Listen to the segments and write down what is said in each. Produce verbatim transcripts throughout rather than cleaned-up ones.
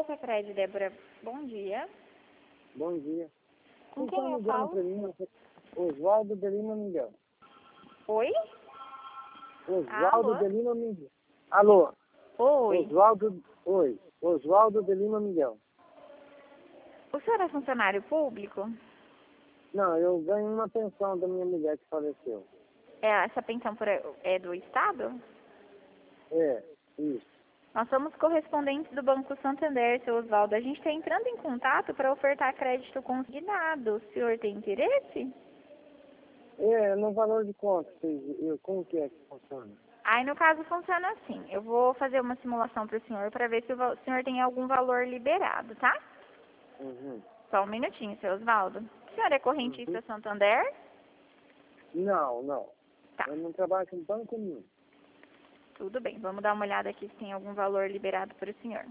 Sacred, Débora, bom dia. Bom dia. Com Quem quem eu ligando falo? pra mim? Oswaldo de Lima Miguel. Oi? Oswaldo Alô? de Lima Miguel. Alô? Oi. Oswaldo. Oi. Oswaldo de Lima Miguel. O senhor é funcionário público? Não, eu ganho uma pensão da minha mulher que faleceu. É, essa pensão por, é do Estado? É, isso. Nós somos correspondentes do Banco Santander, seu Oswaldo. A gente está entrando em contato para ofertar crédito consignado. O senhor tem interesse? É, no valor de conta, vocês- eu- como que é que funciona? Aí, no caso, funciona assim. Eu vou fazer uma simulação para o senhor para ver se o val- o senhor tem algum valor liberado, tá? Uhum. Só um minutinho, seu Oswaldo. O senhor é correntista Uhum. Santander? Não, não. Tá. Eu não trabalho com banco nenhum. Tudo bem, vamos dar uma olhada aqui se tem algum valor liberado para o senhor.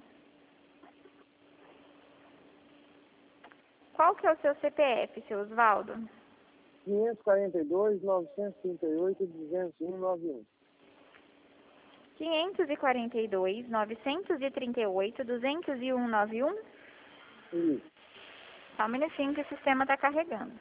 Qual que é o seu C P F, seu Oswaldo? quinhentos e quarenta e dois, novecentos e trinta e oito, duzentos e um, noventa e um. quinhentos e quarenta e dois, novecentos e trinta e oito, duzentos e um, noventa e um. Isso. Só um minutinho que o sistema está carregando.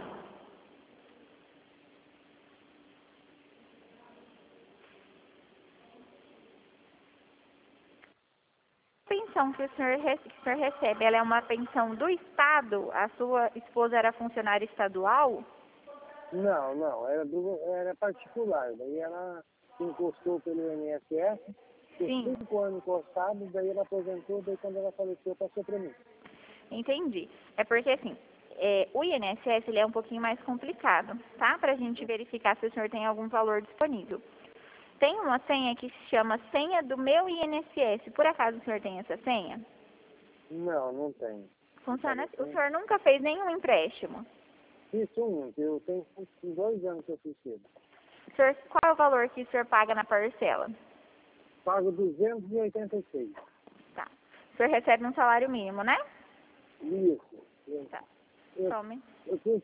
A pensão que o, senhor, re- que o senhor recebe, ela é uma pensão do Estado? A sua esposa era funcionária estadual? Não, não, era, do, era particular. Daí ela se encostou pelo I N S S, ficou Sim, cinco anos encostado, daí ela aposentou, daí quando ela faleceu passou para mim. entendi. É porque assim, é, o I N S S ele é um pouquinho mais complicado, tá? Para a gente verificar se o senhor tem algum valor disponível. Tem uma senha que se chama senha do meu I N S S. Por acaso o senhor tem essa senha? Não, não tenho. Funciona Sabe, assim. O eu senhor nunca fez nenhum empréstimo. fiz um, que eu tenho uns dois anos que eu fiz isso. O senhor, qual é o valor que o senhor paga na parcela? Pago duzentos e oitenta e seis. Tá. O senhor recebe um salário mínimo, né? Isso. Eu, Tá. eu, Tome. eu fiz,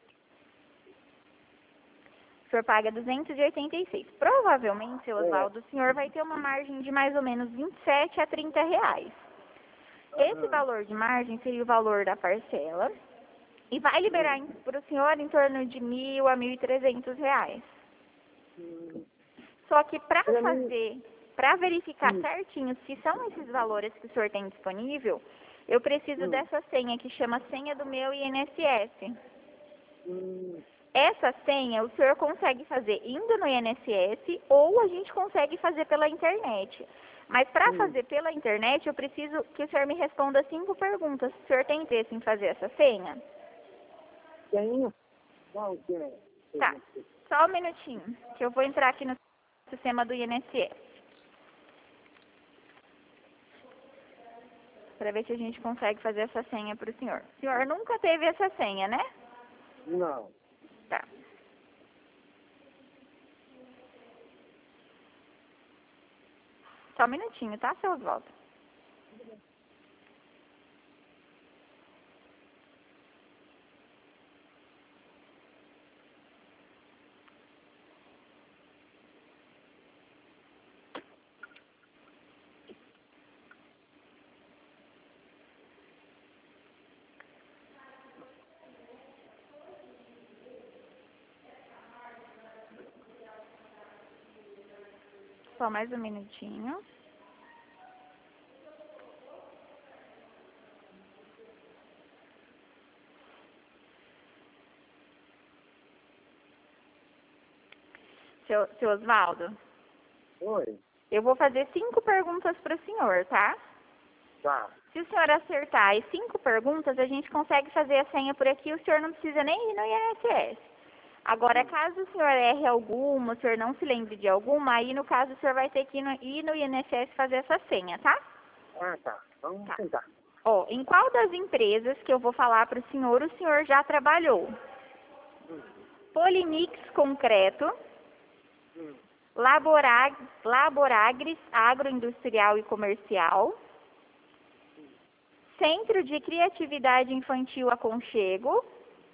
O senhor paga duzentos e oitenta e seis. Provavelmente, seu é, Oswaldo, o senhor vai ter uma margem de mais ou menos vinte e sete a trinta reais. Esse aham, valor de margem seria o valor da parcela e vai liberar para o senhor em torno de mil a mil e trezentos reais. hum, Só que para pra mim, fazer, para verificar hum, certinho se são esses valores que o senhor tem disponível, eu preciso hum, dessa senha que chama senha do meu I N S S. hum, Essa senha o senhor consegue fazer indo no I N S S ou a gente consegue fazer pela internet. Mas para hum, fazer pela internet, eu preciso que o senhor me responda cinco perguntas. O senhor tem interesse em fazer essa senha? tenho, qual que é? Tá. Só um minutinho, que eu vou entrar aqui no sistema do I N S S. Para ver se a gente consegue fazer essa senha para o senhor. O senhor nunca teve essa senha, né? Não. Tá. Só um minutinho, tá, seu Oswaldo? Só mais um minutinho. Seu, seu Oswaldo, Oi? eu vou fazer cinco perguntas para o senhor, tá? Tá. Se o senhor acertar as cinco perguntas, a gente consegue fazer a senha por aqui, o senhor não precisa nem ir no I N S S. Agora, caso o senhor erre alguma, o senhor não se lembre de alguma, aí no caso o senhor vai ter que ir no, ir no I N S S fazer essa senha, tá? Ah, tá. Vamos Tá. tentar. Ó, em qual das empresas que eu vou falar para o senhor, o senhor já trabalhou? Polimix Concreto, Hum. Laborag, Laboragres Agroindustrial e Comercial, Centro de Criatividade Infantil Aconchego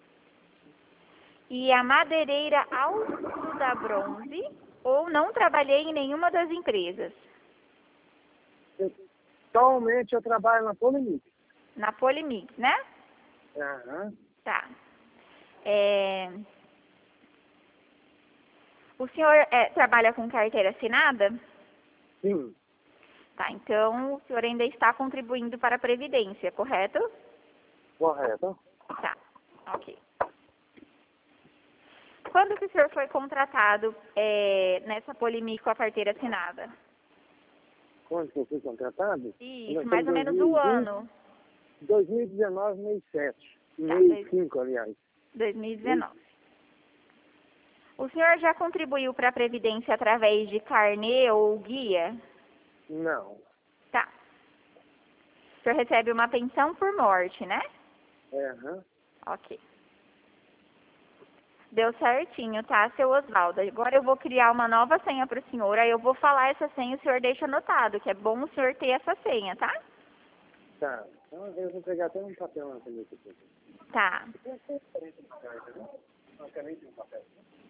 e a Madeireira Alto da Bronze, ou não trabalhei em nenhuma das empresas. Atualmente eu trabalho na Polimix. Na Polimix, né? Aham. Tá. É... O senhor é, trabalha com carteira assinada? Sim, Tá, então o senhor ainda está contribuindo para a Previdência, correto? correto. Tá, ok. Quando que o senhor foi contratado é, nessa Polimix com a carteira assinada? Quando que eu fui contratado? Isso, mais ou menos o ano. dois mil e dezenove, mês sete. Tá, Mês dois- cinco, aliás. dois mil e dezenove. O senhor já contribuiu para a Previdência através de carnê ou guia? Não. Tá. O senhor recebe uma pensão por morte, né? Aham. Ok. Deu certinho, tá, seu Oswaldo? Agora eu vou criar uma nova senha para o senhor, aí eu vou falar essa senha e o senhor deixa anotado, que é bom o senhor ter essa senha, tá? Tá. Então eu vou pegar até um papel na caneta aqui. Tá. Uma caneta e um papel.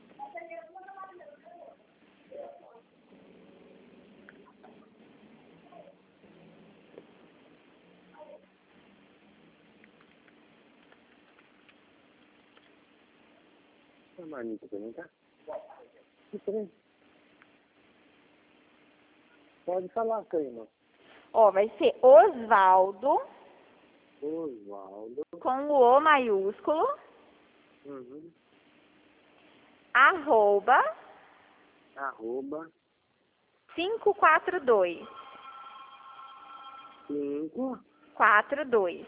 Uma marmita pra mim, tá? Que trem? Pode falar, Caíma. Ó, vai ser Osvaldo Oswaldo. com o O maiúsculo, Uhum. arroba Arroba. cinco quatro dois. Cinco. quatro dois.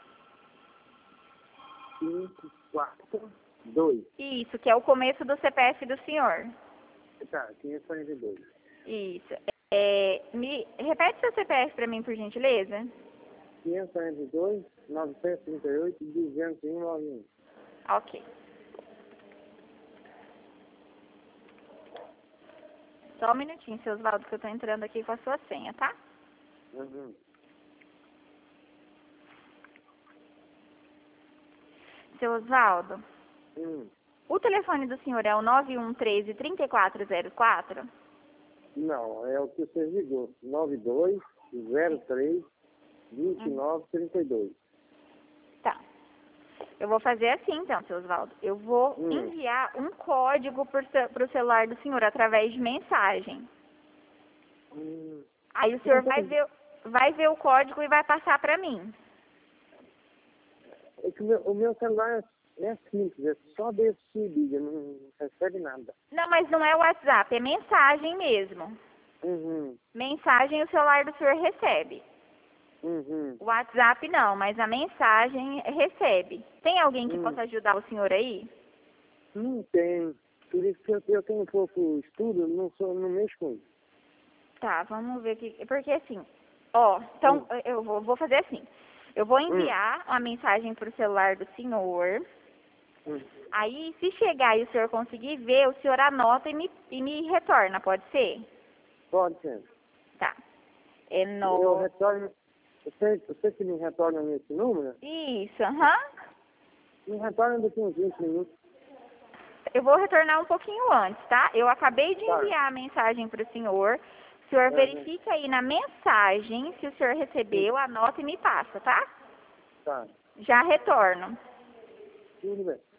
Cinco. Quatro. Dois. Isso, que é o começo do C P F do senhor. Tá, quinhentos e quarenta e dois. Isso. É, me repete seu C P F para mim, por gentileza? quinhentos e quarenta e dois, novecentos e trinta e oito, duzentos e um, noventa e um. Ok. Só um minutinho, seu Osvaldo, que eu tô entrando aqui com a sua senha, tá? Uhum. Seu Osvaldo, Hum. o telefone do senhor é o nove um um três, três quatro zero quatro? Não, é o que você ligou. nove dois zero três, vinte e nove, trinta e dois. Tá. Eu vou fazer assim, então, seu Osvaldo. Eu vou Hum. enviar um código para o celular do senhor através de mensagem. Hum. Aí o senhor vai ver, vai ver o código e vai passar para mim. É que o meu, o meu celular é simples, é só desse vídeo, não recebe nada. Não, mas não é o WhatsApp, é mensagem mesmo. Uhum. Mensagem o celular do senhor recebe. Uhum. O WhatsApp não, mas a mensagem recebe. Tem alguém que Hum. possa ajudar o senhor aí? Não tem. Por isso que eu, eu tenho um pouco estudo, não, sou, não mexo com isso. Tá, vamos ver aqui. Porque assim, ó, então Hum. eu vou, vou fazer assim. Eu vou Hum. enviar uma mensagem pro celular do senhor. Hum. Aí, se chegar e o senhor conseguir ver, o senhor anota e me, e me retorna, pode ser? Pode ser. Tá. É Eu no... retorno. Você, você que me retorna nesse número, Isso, aham. me retorna daqui uns vinte minutos. Eu vou retornar um pouquinho antes, tá? Eu acabei de Tá. enviar a mensagem para o senhor. O senhor Uhum. verifica aí na mensagem se o senhor recebeu, anota e me passa, tá? Tá. Já retorno. Tudo bem.